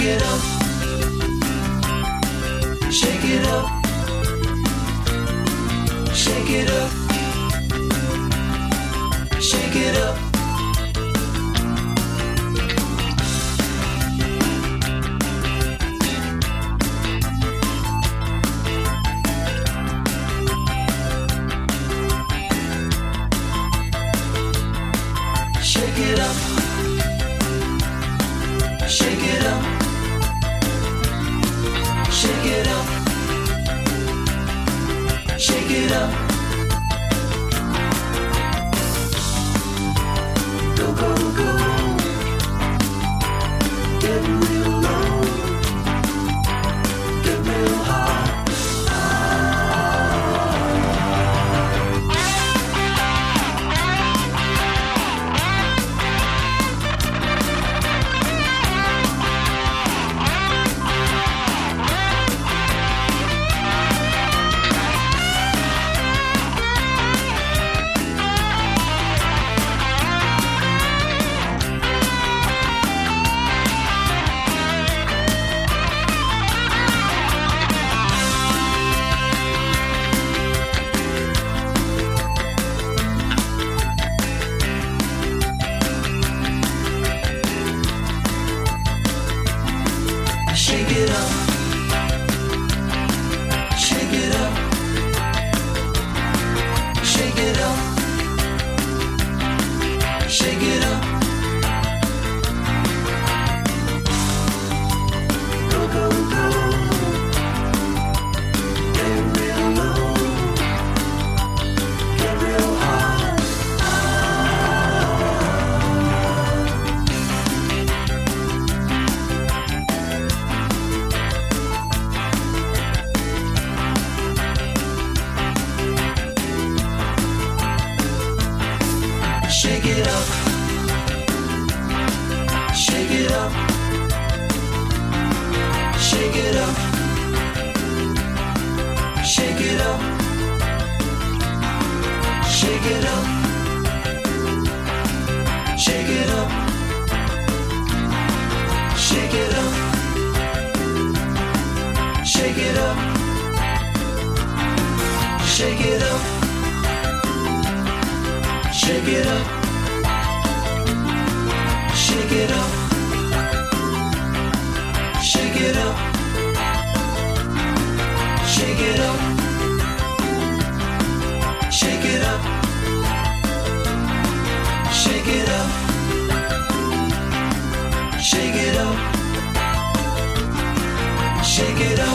it up, shake it up, shake it up, shake it up. Shake it up, shake it up, shake it up, shake it up. Go, go, go. Get real low, get real high. Shake it up, shake it up, shake it up, shake it up. Go, go, go. Get real low, get real high. Shake it up, shake it up, shake it up, shake it up, shake it up, shake it up, shake it up, shake it up, shake it up. Shake it up, shake it up, shake it up, shake it up, shake it up, shake it up, shake it up, shake it up.